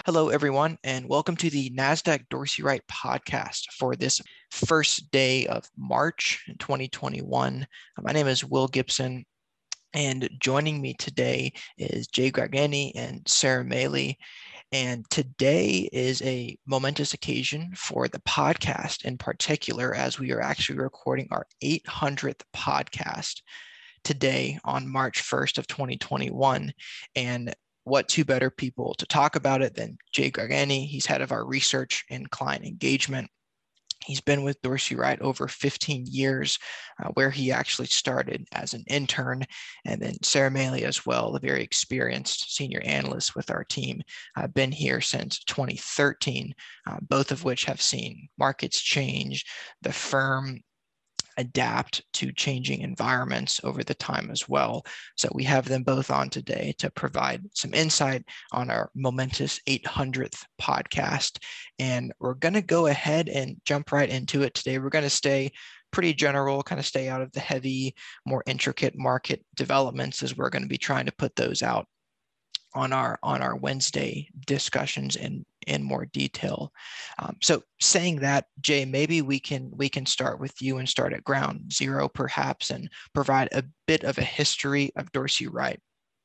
Hello, everyone, and welcome to the NASDAQ Dorsey Wright podcast for this first day of March 2021. My name is Will Gibson, and joining me today is Jay Gargani and Sarah Maley. And today is a momentous occasion for the podcast in particular, as we are actually recording our 800th podcast today on March 1st of 2021. And what two better people to talk about it than Jay Gargani? He's head of our research and client engagement. He's been with Dorsey Wright over 15 years, where he actually started as an intern. And then Sarah Maley as well, a very experienced senior analyst with our team, been here since 2013, both of which have seen markets change, the firm adapt to changing environments over the time as well. So we have them both on today to provide some insight on our momentous 800th podcast. And we're going to go ahead and jump right into it today. We're going to stay pretty general, kind of stay out of the heavy, more intricate market developments, as we're going to be trying to put those out on our Wednesday discussions in more detail. So saying that, Jay, maybe we can start with you and start at ground zero perhaps, and provide a bit of a history of Dorsey Wright.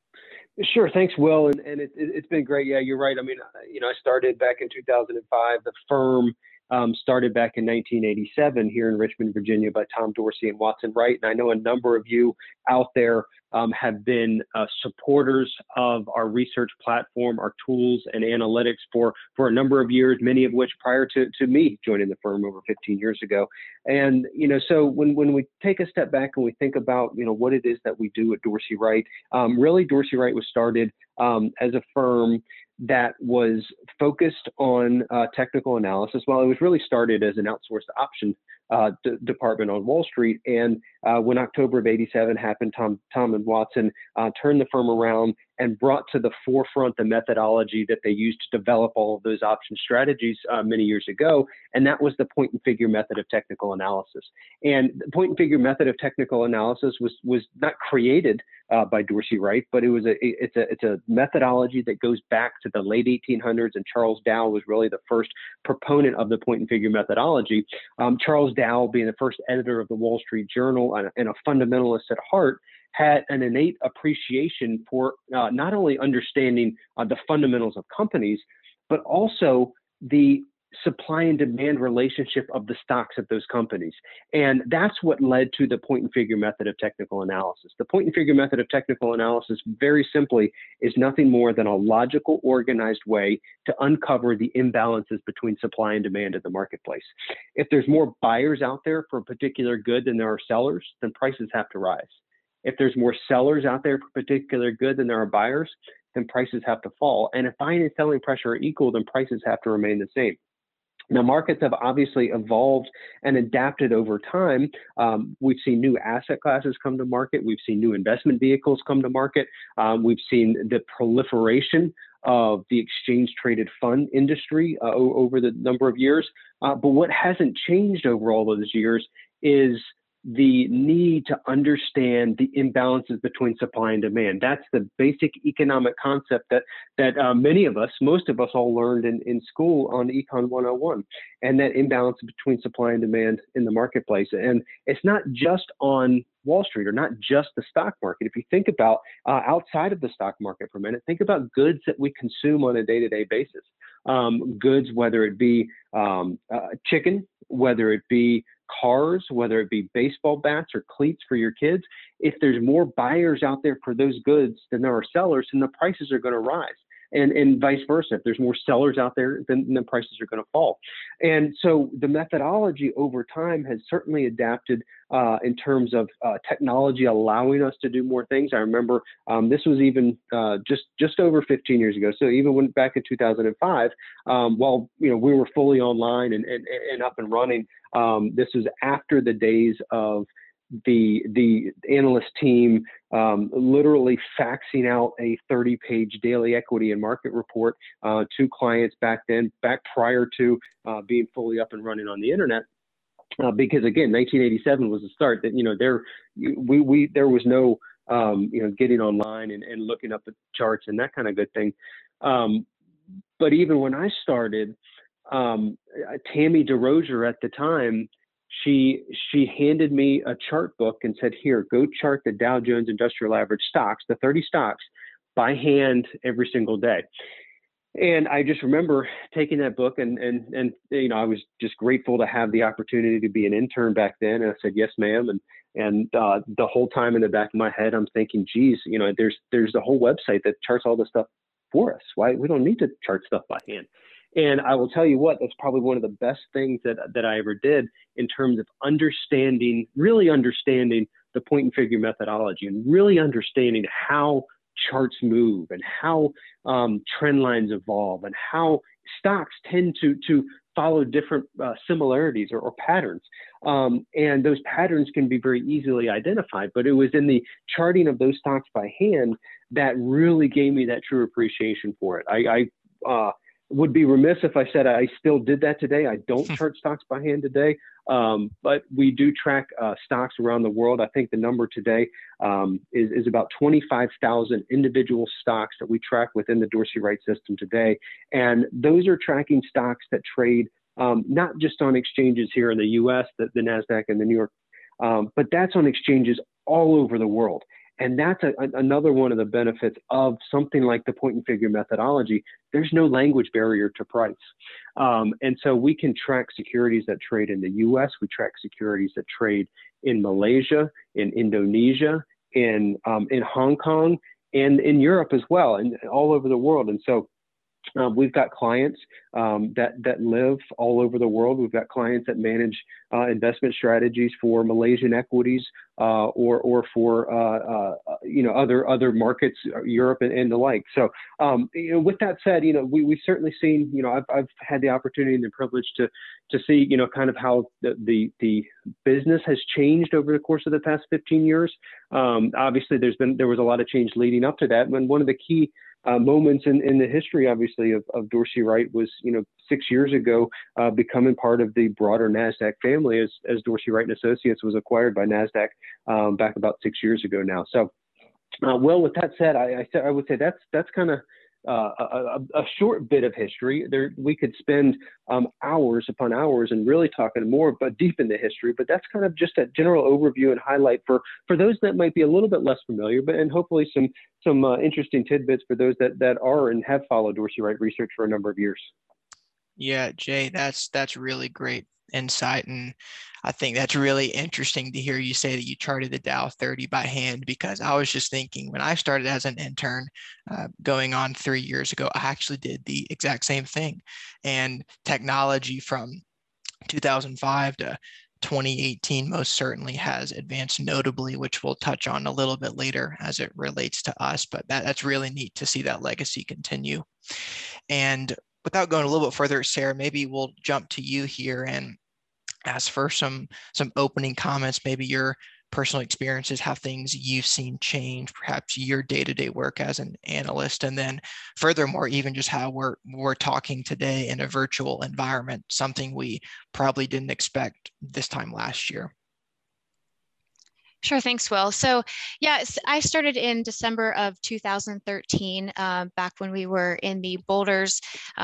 Sure. Thanks, Will. And it's been great. Yeah, you're right. I mean, I started back in 2005. The firm started back in 1987 here in Richmond, Virginia, by Tom Dorsey and Watson Wright. And I know a number of you out there have been supporters of our research platform, our tools and analytics for a number of years, many of which prior to me joining the firm over 15 years ago. And, so when we take a step back and we think about, what it is that we do at Dorsey Wright, really Dorsey Wright was started as a firm that was focused on technical analysis. Well, it was really started as an outsourced option department on Wall Street. And when October of '87 happened, Tom and Watson turned the firm around and brought to the forefront the methodology that they used to develop all of those option strategies many years ago. And that was the point and figure method of technical analysis. And the point and figure method of technical analysis was not created by Dorsey Wright, but it's a methodology that goes back to the late 1800s, and Charles Dow was really the first proponent of the point and figure methodology. Charles Dow, being the first editor of the Wall Street Journal and a fundamentalist at heart, had an innate appreciation for not only understanding the fundamentals of companies, but also the supply and demand relationship of the stocks of those companies. And that's what led to the point and figure method of technical analysis. The point and figure method of technical analysis, very simply, is nothing more than a logical, organized way to uncover the imbalances between supply and demand in the marketplace. If there's more buyers out there for a particular good than there are sellers, then prices have to rise. If there's more sellers out there for a particular good than there are buyers, then prices have to fall. And if buying and selling pressure are equal, then prices have to remain the same. Now, markets have obviously evolved and adapted over time. We've seen new asset classes come to market. We've seen new investment vehicles come to market. We've seen the proliferation of the exchange-traded fund industry over the number of years. But what hasn't changed over all of those years is the need to understand the imbalances between supply and demand. That's the basic economic concept that many of us, most of us all learned in school on Econ 101, and that imbalance between supply and demand in the marketplace. And it's not just on Wall Street or not just the stock market. If you think about outside of the stock market for a minute, think about goods that we consume on a day-to-day basis. Goods, whether it be chicken, whether it be cars, whether it be baseball bats or cleats for your kids, if there's more buyers out there for those goods than there are sellers, then the prices are going to rise. And vice versa. If there's more sellers out there, then the prices are going to fall. And so the methodology over time has certainly adapted in terms of technology allowing us to do more things. I remember this was even just over 15 years ago. So even when back in 2005, while we were fully online and up and running, this was after the days of the analyst team literally faxing out a 30-page daily equity and market report to clients back prior to being fully up and running on the internet. Because again, 1987 was the start. That there was no getting online and looking up the charts and that kind of good thing. but even when I started, Tammy DeRozier at the time, she handed me a chart book and said, "Here, go chart the Dow Jones Industrial Average stocks, the 30 stocks, by hand every single day." And I just remember taking that book and I was just grateful to have the opportunity to be an intern back then. And I said, "Yes, ma'am." And the whole time in the back of my head, I'm thinking, geez, there's a whole website that charts all this stuff for us. Why we don't need to chart stuff by hand. And I will tell you what, that's probably one of the best things that I ever did in terms of really understanding the point and figure methodology and really understanding how charts move and how trend lines evolve and how stocks tend to follow different similarities or patterns. And those patterns can be very easily identified, but it was in the charting of those stocks by hand that really gave me that true appreciation for it. I would be remiss if I said I still did that today. I don't chart stocks by hand today, but we do track stocks around the world. I think the number today is about 25,000 individual stocks that we track within the Dorsey Wright system today. And those are tracking stocks that trade not just on exchanges here in the US, the NASDAQ and the New York, but that's on exchanges all over the world. And that's another one of the benefits of something like the point and figure methodology. There's no language barrier to price. And so we can track securities that trade in the US, we track securities that trade in Malaysia, in Indonesia, in Hong Kong, and in Europe as well, and all over the world. And so we've got clients that live all over the world. We've got clients that manage investment strategies for Malaysian equities or for other markets, Europe and the like. So with that said, we've certainly seen. I've had the opportunity and the privilege to see kind of how the business has changed over the course of the past 15 years. Obviously, there was a lot of change leading up to that, and one of the key moments in the history, obviously, of Dorsey Wright was, 6 years ago, becoming part of the broader NASDAQ family as Dorsey Wright and Associates was acquired by NASDAQ back about 6 years ago now. So, well, with that said, I would say that's kind of a short bit of history. There, we could spend hours upon hours and really talking more, but deep into history. But that's kind of just a general overview and highlight for those that might be a little bit less familiar, and hopefully some interesting tidbits for those that are and have followed Dorsey Wright research for a number of years. Yeah, Jay, that's really great insight. And I think that's really interesting to hear you say that you charted the Dow 30 by hand, because I was just thinking when I started as an intern going on 3 years ago, I actually did the exact same thing. And technology from 2005 to 2018 most certainly has advanced notably, which we'll touch on a little bit later as it relates to us. But that's really neat to see that legacy continue. And without going a little bit further, Sarah, maybe we'll jump to you here and ask for some opening comments, maybe your personal experiences, how things you've seen change, perhaps your day-to-day work as an analyst, and then furthermore, even just how we're talking today in a virtual environment, something we probably didn't expect this time last year. Sure, thanks, Will. So yes, I started in December of 2013, back when we were in the Boulders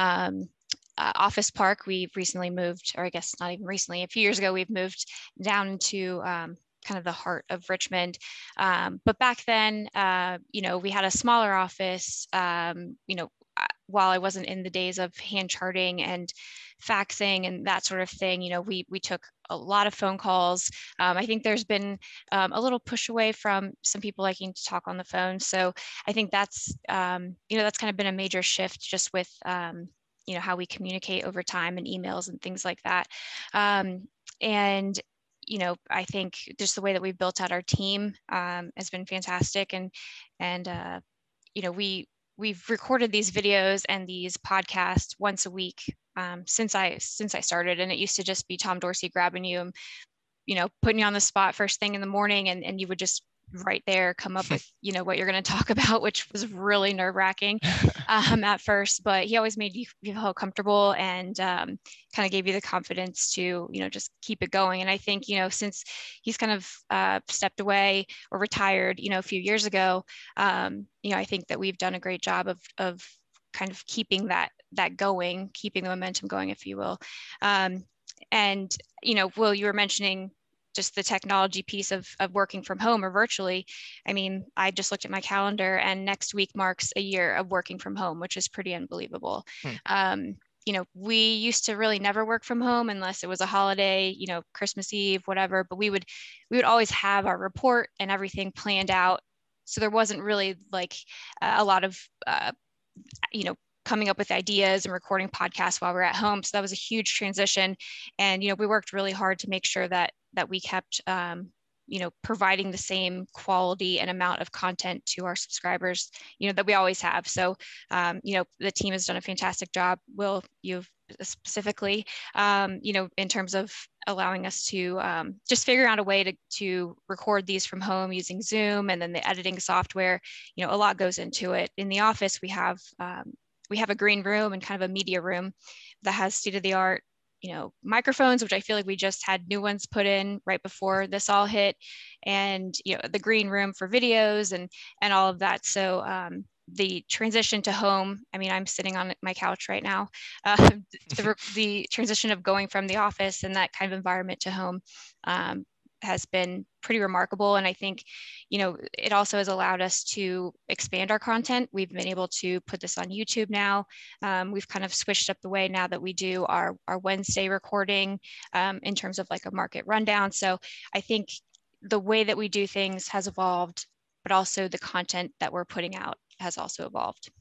office park. We've recently moved, or I guess not even recently, a few years ago, we've moved down into kind of the heart of Richmond. But back then, we had a smaller office, while I wasn't in the days of hand charting and faxing and that sort of thing, we took a lot of phone calls. I think there's been a little push away from some people liking to talk on the phone. So I think that's kind of been a major shift just with, how we communicate over time and emails and things like that. And I think just the way that we've built out our team has been fantastic. And we've recorded these videos and these podcasts once a week since I started. And it used to just be Tom Dorsey grabbing you, putting you on the spot first thing in the morning, and you would just right there come up with what you're going to talk about, which was really nerve-wracking at first, but he always made you feel comfortable and kind of gave you the confidence to just keep it going. And I think since he's kind of stepped away or retired a few years ago, I think that we've done a great job of kind of keeping that going, keeping the momentum going, if you will. And, Will, you were mentioning just the technology piece of working from home or virtually. I mean, I just looked at my calendar, and next week marks a year of working from home, which is pretty unbelievable. We used to really never work from home unless it was a holiday, Christmas Eve, whatever, but we would always have our report and everything planned out. So there wasn't really like a lot of, coming up with ideas and recording podcasts while we're at home. So that was a huge transition. And, we worked really hard to make sure that we kept, providing the same quality and amount of content to our subscribers, that we always have. So, the team has done a fantastic job. Will, you've specifically, in terms of allowing us to just figure out a way to record these from home using Zoom, and then the editing software. A lot goes into it. In the office, we have a green room and kind of a media room that has state-of-the-art microphones, which I feel like we just had new ones put in right before this all hit, and the green room for videos and all of that. So the transition to home, I mean, I'm sitting on my couch right now. The transition of going from the office and that kind of environment to home has been pretty remarkable. And I think, it also has allowed us to expand our content. We've been able to put this on YouTube now. We've kind of switched up the way now that we do our Wednesday recording in terms of like a market rundown. So I think the way that we do things has evolved, but also the content that we're putting out has also evolved.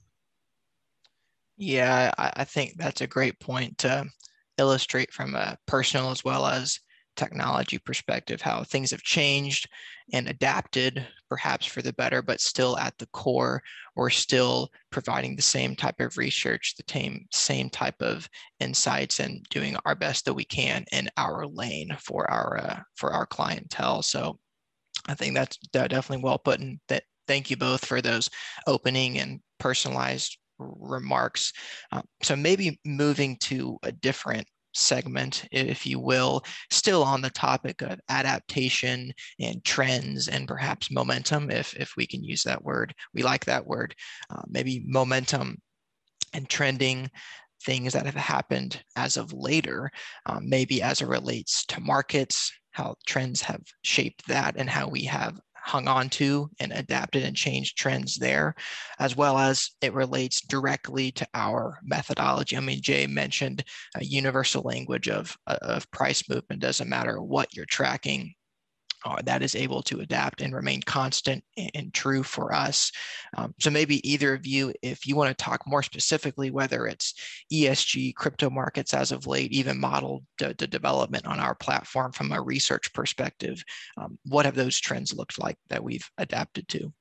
Yeah, I think that's a great point to illustrate from a personal as well as technology perspective, how things have changed and adapted perhaps for the better, but still at the core, we're still providing the same type of research, the same type of insights, and doing our best that we can in our lane for our clientele. So I think that's definitely well put. And thank you both for those opening and personalized remarks. So maybe moving to a different segment, if you will, still on the topic of adaptation and trends and perhaps momentum, if we can use that word. We like that word. Maybe momentum and trending, things that have happened as of later, maybe as it relates to markets, how trends have shaped that and how we have hung on to and adapted and changed trends there, as well as it relates directly to our methodology. I mean, Jay mentioned a universal language of price movement. Doesn't matter what you're tracking, that is able to adapt and remain constant and true for us. So maybe either of you, if you want to talk more specifically, whether it's ESG, crypto markets as of late, even model the development on our platform from a research perspective, what have those trends looked like that we've adapted to?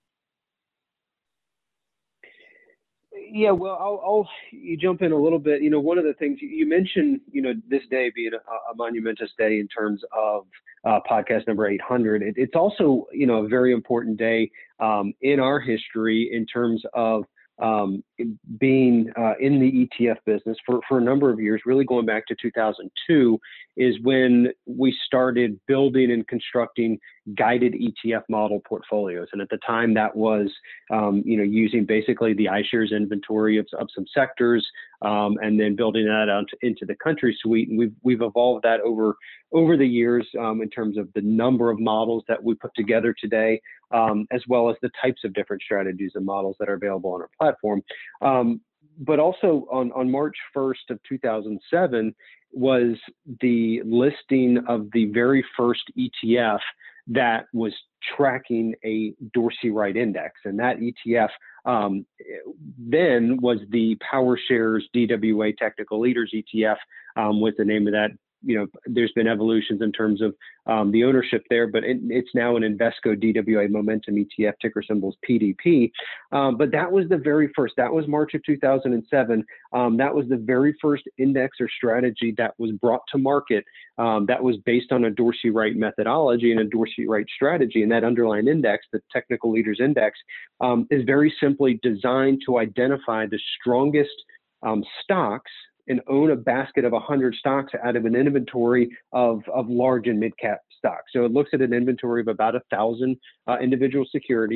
Yeah, well, I'll you jump in a little bit. One of the things you mentioned, this day being a monumentous day in terms of podcast number 800. It's also, a very important day in our history in terms of being in the ETF business for a number of years, really going back to 2002, is when we started building and constructing guided ETF model portfolios. And at the time, that was using basically the iShares inventory of some sectors, and then building that out into the country suite. And we've evolved that over the years in terms of the number of models that we put together today, as well as the types of different strategies and models that are available on our platform. But also on March 1st of 2007 was the listing of the very first ETF that was tracking a Dorsey Wright index. And that ETF then was the PowerShares DWA Technical Leaders ETF, was the name of that. There's been evolutions in terms of the ownership there, but it's now an Invesco DWA Momentum ETF, ticker symbols PDP. But that was the very first. That was March of 2007. That was the very first index or strategy that was brought to market that was based on a Dorsey Wright methodology and a Dorsey Wright strategy. And that underlying index, the Technical Leaders Index, is very simply designed to identify the strongest stocks and own a basket of 100 stocks out of an inventory of large and mid-cap stocks. So it looks at an inventory of about 1,000 individual securities,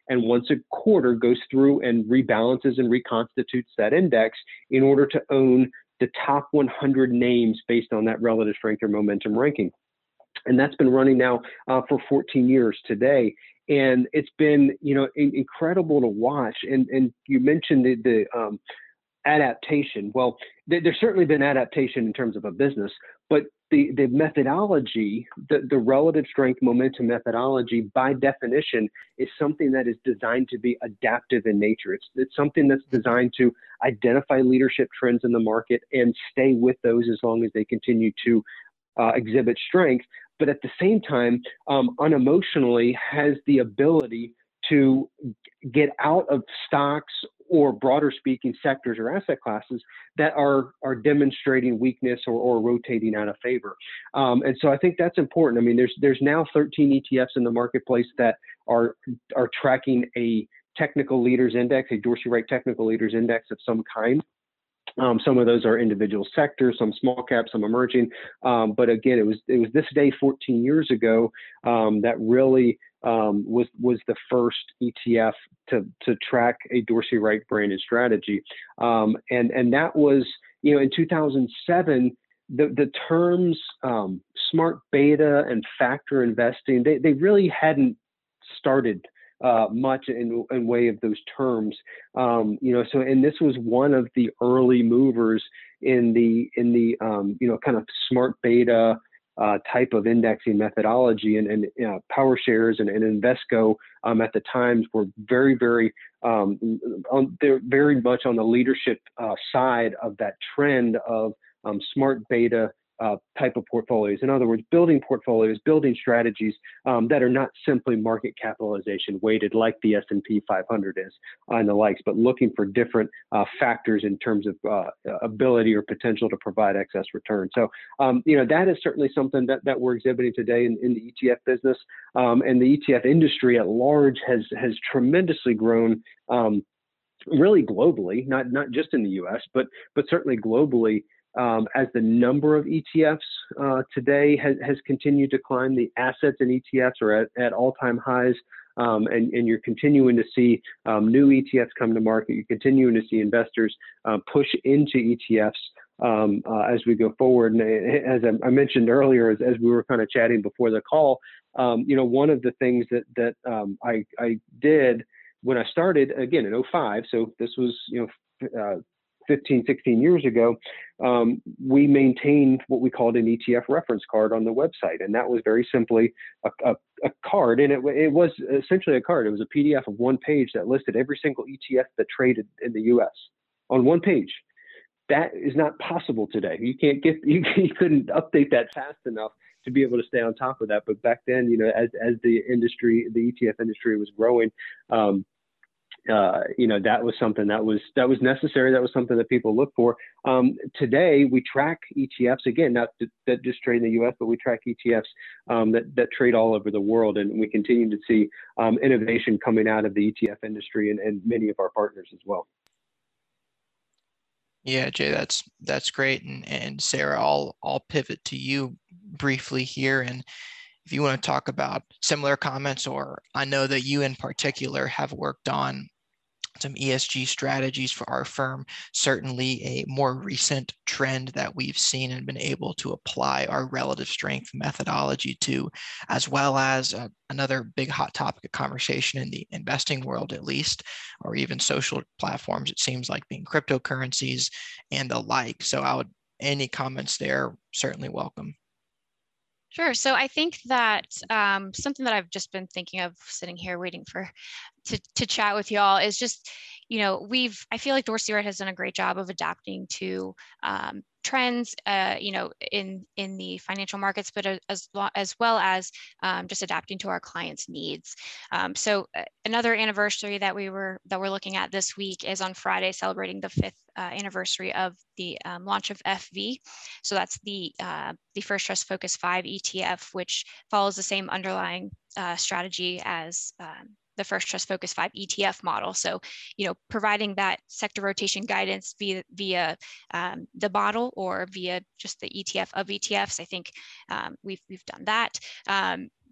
and once a quarter goes through and rebalances and reconstitutes that index in order to own the top 100 names based on that relative strength or momentum ranking. And that's been running now for 14 years today. And it's been, incredible to watch. And you mentioned the adaptation. Well, there's certainly been adaptation in terms of a business, but the methodology, the relative strength momentum methodology, by definition, is something that is designed to be adaptive in nature. It's something that's designed to identify leadership trends in the market and stay with those as long as they continue to exhibit strength. But at the same time, unemotionally has the ability to get out of stocks or, broader speaking, sectors or asset classes that are demonstrating weakness or rotating out of favor. And so I think that's important. I mean, there's now 13 ETFs in the marketplace that are tracking a technical leaders index, a Dorsey Wright technical leaders index of some kind. Some of those are individual sectors, some small cap, some emerging. But again, it was this day 14 years ago that really was the first ETF to track a Dorsey Wright branded strategy. And that was, in 2007, the terms smart beta and factor investing, they really hadn't started much in way of those terms, so, and this was one of the early movers in the kind of smart beta type of indexing methodology, and PowerShares and Invesco at the times were very, very they're very much on the leadership side of that trend of smart beta type of portfolios. In other words, building portfolios, building strategies that are not simply market capitalization weighted like the S&P 500 is and the likes, but looking for different factors in terms of ability or potential to provide excess return. So, that is certainly something that we're exhibiting today in the ETF business, and the ETF industry at large has tremendously grown. Really globally, not just in the U.S., but certainly globally. As the number of ETFs today has continued to climb, the assets in ETFs are at all-time highs, and you're continuing to see new ETFs come to market. You're continuing to see investors push into ETFs as we go forward. And as I mentioned earlier, as we were kind of chatting before the call, one of the things that I did when I started, again, in 2005, so this was, 15, 16 years ago, we maintained what we called an ETF reference card on the website. And that was very simply a card. And it was essentially a card. It was a PDF of one page that listed every single ETF that traded in the US on one page. That is not possible today. You couldn't update that fast enough to be able to stay on top of that. But back then, as the industry, the ETF industry was growing, that was something that was necessary. That was something that people look for. Today, we track ETFs, again, not that just trade in the U.S., but we track ETFs that trade all over the world. And we continue to see innovation coming out of the ETF industry and many of our partners as well. Yeah, Jay, that's great. And Sarah, I'll pivot to you briefly here. And if you want to talk about similar comments, or I know that you in particular have worked on some ESG strategies for our firm, certainly a more recent trend that we've seen and been able to apply our relative strength methodology to, as well as another big hot topic of conversation in the investing world, at least, or even social platforms, it seems like, being cryptocurrencies and the like. So any comments there, certainly welcome. Sure. So I think that something that I've just been thinking of sitting here waiting to chat with y'all is just, I feel like Dorsey Wright has done a great job of adapting to trends, in the financial markets, but as well as just adapting to our clients' needs. So another anniversary that we're looking at this week is on Friday, celebrating the 5th anniversary of the launch of FV. So that's the First Trust Focus 5 ETF, which follows the same underlying strategy as the First Trust Focus 5 ETF model. So, providing that sector rotation guidance via the model or via just the ETF of ETFs, I think we've done that.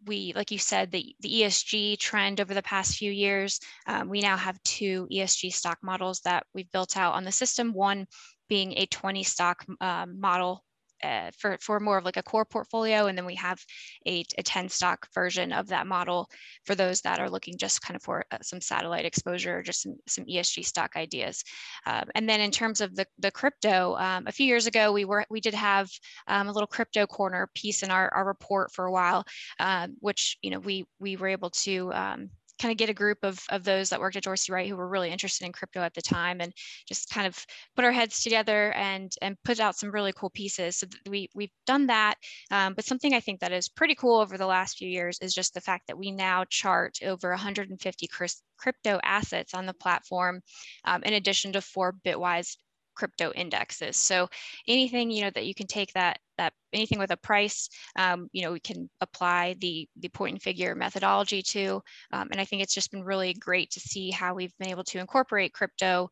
we, like you said, the ESG trend over the past few years, we now have 2 ESG stock models that we've built out on the system. One being a 20 stock model for more of like a core portfolio. And then we have a 10 stock version of that model for those that are looking just kind of for some satellite exposure, just some ESG stock ideas. And then in terms of the crypto, a few years ago, we did have a little crypto corner piece in our report for a while, which, we were able to kind of get a group of those that worked at Dorsey Wright who were really interested in crypto at the time, and just kind of put our heads together and put out some really cool pieces. So we've done that. But something I think that is pretty cool over the last few years is just the fact that we now chart over 150 crypto assets on the platform, in addition to 4 Bitwise crypto indexes. So anything, that you can take that anything with a price, we can apply the point and figure methodology to. And I think it's just been really great to see how we've been able to incorporate crypto.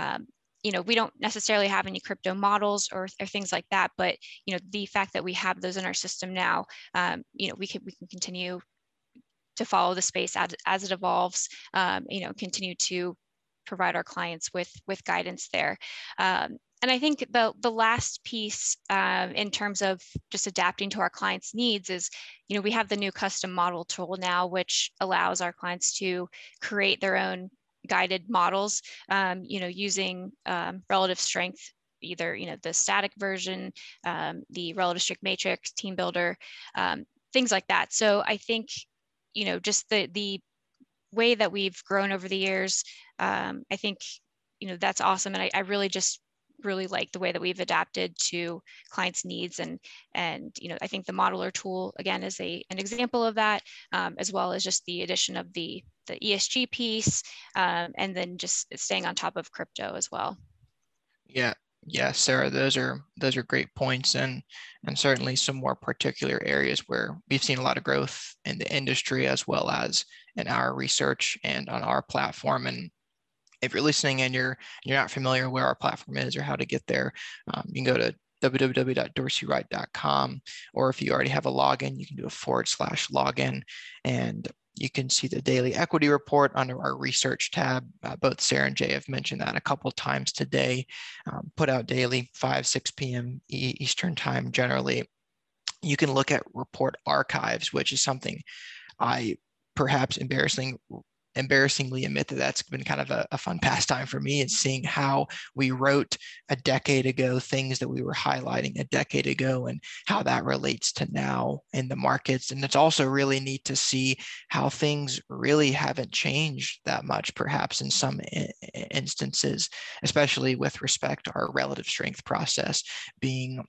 We don't necessarily have any crypto models or things like that, but, the fact that we have those in our system now, we can continue to follow the space as it evolves, continue to provide our clients with guidance there. And I think the last piece in terms of just adapting to our clients' needs is, we have the new custom model tool now, which allows our clients to create their own guided models, using relative strength, either, the static version, the relative strength matrix, team builder, things like that. So I think, just the way that we've grown over the years, I think, that's awesome. And I really like the way that we've adapted to clients' needs. And I think the modeler tool, again, is an example of that, as well as just the addition of the ESG piece, and then just staying on top of crypto as well. Yeah, Sarah, those are great points, and certainly some more particular areas where we've seen a lot of growth in the industry as well as in our research and on our platform. And if you're listening and you're not familiar where our platform is or how to get there, you can go to www.dorseyWright.com, or if you already have a login, you can do a /login, and you can see the daily equity report under our research tab. Both Sarah and Jay have mentioned that a couple of times today. Put out daily, 5-6 p.m. Eastern time generally. You can look at report archives, which is something I perhaps embarrassingly admit that's been kind of a fun pastime for me, is seeing how we wrote a decade ago, things that we were highlighting a decade ago, and how that relates to now in the markets. And it's also really neat to see how things really haven't changed that much, perhaps in some instances, especially with respect to our relative strength process being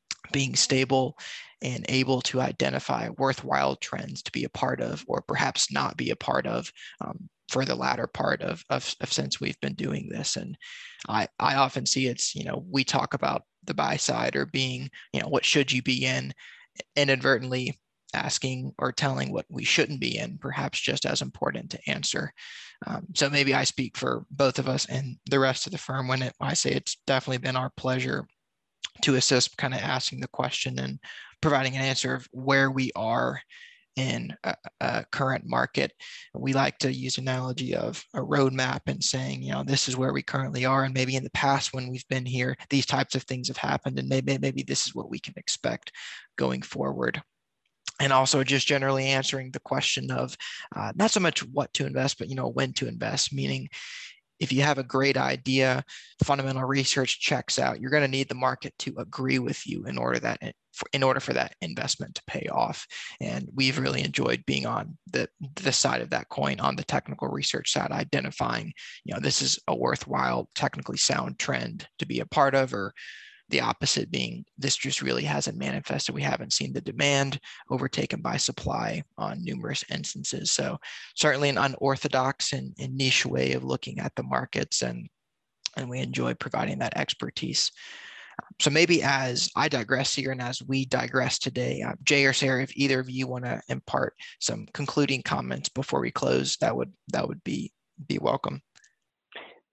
stable and able to identify worthwhile trends to be a part of, or perhaps not be a part of, for the latter part of since we've been doing this. And I often see it's, we talk about the buy side or being, what should you be in, inadvertently asking or telling what we shouldn't be in, perhaps just as important to answer. So maybe I speak for both of us and the rest of the firm when I say it's definitely been our pleasure to assist kind of asking the question and providing an answer of where we are in a current market. We like to use analogy of a roadmap and saying, this is where we currently are. And maybe in the past when we've been here, these types of things have happened, and maybe this is what we can expect going forward. And also just generally answering the question of not so much what to invest, but, when to invest, meaning if you have a great idea, fundamental research checks out, you're going to need the market to agree with you in order for that investment to pay off. And we've really enjoyed being on the side of that coin, on the technical research side, identifying, this is a worthwhile, technically sound trend to be a part of, or the opposite being, this just really hasn't manifested. We haven't seen the demand overtaken by supply on numerous instances. So certainly an unorthodox and niche way of looking at the markets, and we enjoy providing that expertise. So maybe as I digress here and as we digress today, Jay or Sarah, if either of you want to impart some concluding comments before we close, that would be welcome.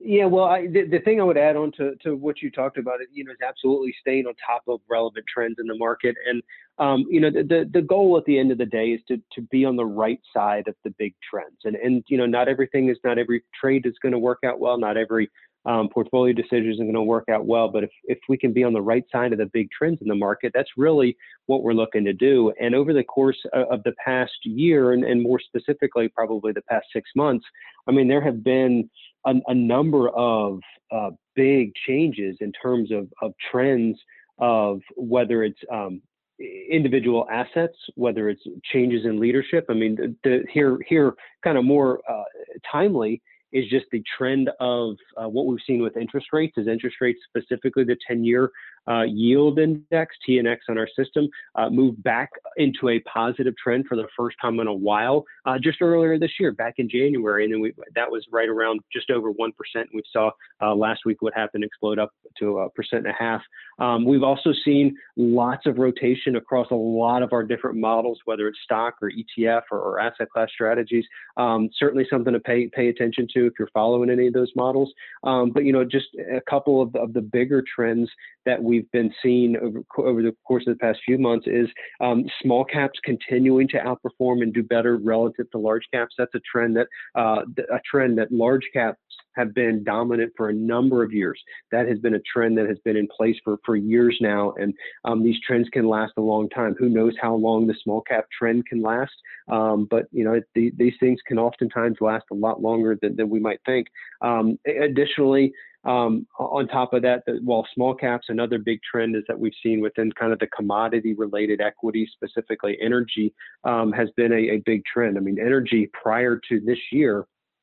Yeah, well, the thing I would add on to what you talked about, is absolutely staying on top of relevant trends in the market. And, the goal at the end of the day is to be on the right side of the big trends. And not every trade is going to work out well. Not every portfolio decision is going to work out well. But if we can be on the right side of the big trends in the market, that's really what we're looking to do. And over the course of the past year, and more specifically, probably the past 6 months, I mean, there have been a number of big changes in terms of trends, of whether it's individual assets, whether it's changes in leadership. I mean, here kind of more timely is just the trend of what we've seen with interest rates. Is interest rates, specifically the 10-year yield index, TNX, on our system, moved back into a positive trend for the first time in a while, just earlier this year, back in January. And then that was right around just over 1%. We saw last week what happened explode up to 1.5%. We've also seen lots of rotation across a lot of our different models, whether it's stock or ETF or asset class strategies. Certainly something to pay attention to if you're following any of those models. But just a couple of the bigger trends that we've been seeing over the course of the past few months is small caps continuing to outperform and do better relative to large caps. That's a trend that large caps have been dominant for a number of years. That has been a trend that has been in place for years now, and these trends can last a long time. Who knows how long the small cap trend can last? But these things can oftentimes last a lot longer than we might think. Additionally, on top of that, while small caps, another big trend is that we've seen within kind of the commodity related equities, specifically energy, has been a big trend. I mean, energy prior to this year,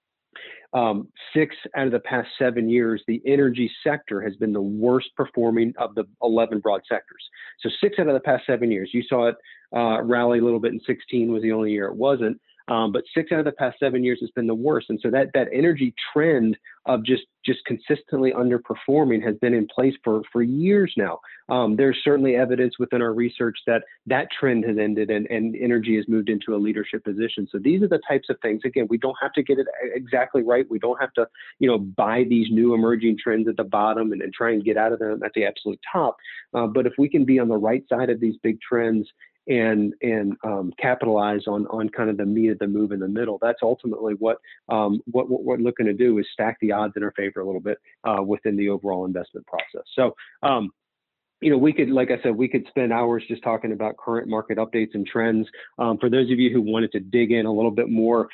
6 out of the past 7 years, the energy sector has been the worst performing of the 11 broad sectors. So 6 out of the past 7 years, you saw it rally a little bit in 16 was the only year it wasn't. But 6 out of the past 7 years has been the worst. And so that energy trend of just consistently underperforming has been in place for years now. There's certainly evidence within our research that trend has ended and energy has moved into a leadership position. So these are the types of things. Again, we don't have to get it exactly right. We don't have to, buy these new emerging trends at the bottom and try and get out of them at the absolute top. But if we can be on the right side of these big trends and capitalize on kind of the meat of the move in the middle, that's ultimately what we're looking to do, is stack the odds in our favor a little bit within the overall investment process. So we could, like I said, we could spend hours just talking about current market updates and trends. For those of you who wanted to dig in a little bit more,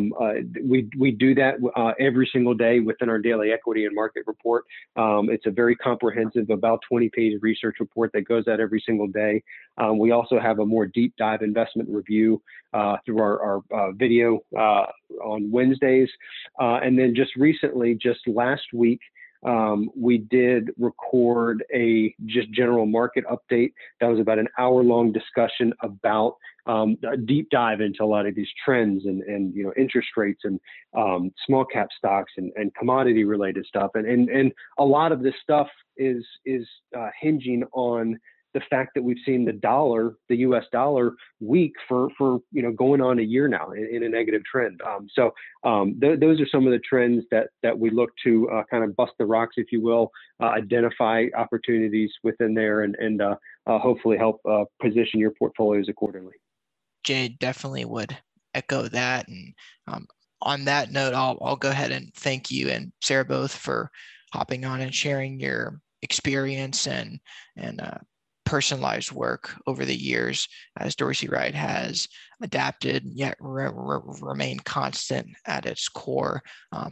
we do that every single day within our daily equity and market report. It's a very comprehensive, about 20-page research report that goes out every single day. We also have a more deep dive investment review through our video on Wednesdays. And then just recently, just last week, we did record a just general market update. That was about an hour-long discussion about a deep dive into a lot of these trends and interest rates and small cap stocks and commodity related stuff. And a lot of this stuff is hinging on the fact that we've seen the US dollar, weak for going on a year now in a negative trend. So those are some of the trends that we look to kind of bust the rocks, if you will, identify opportunities within there, and hopefully help position your portfolios accordingly. Jay, definitely would echo that. And on that note, I'll go ahead and thank you and Sarah both for hopping on and sharing your experience and personalized work over the years as Dorsey Wright has adapted yet remained constant at its core,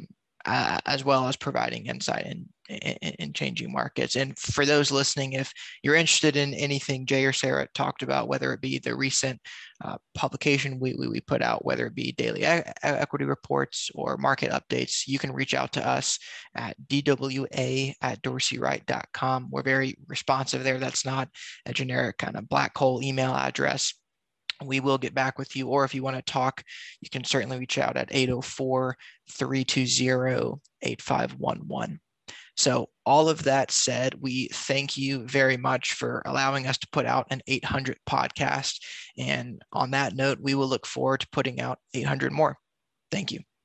as well as providing insight in changing markets. And for those listening, if you're interested in anything Jay or Sarah talked about, whether it be the recent publication we put out, whether it be daily equity reports or market updates, you can reach out to us at dwa@dorseyright.com. We're very responsive there. That's not a generic kind of black hole email address. We will get back with you, or if you want to talk, you can certainly reach out at 804-320-8511. So all of that said, we thank you very much for allowing us to put out an 800 podcast. And on that note, we will look forward to putting out 800 more. Thank you.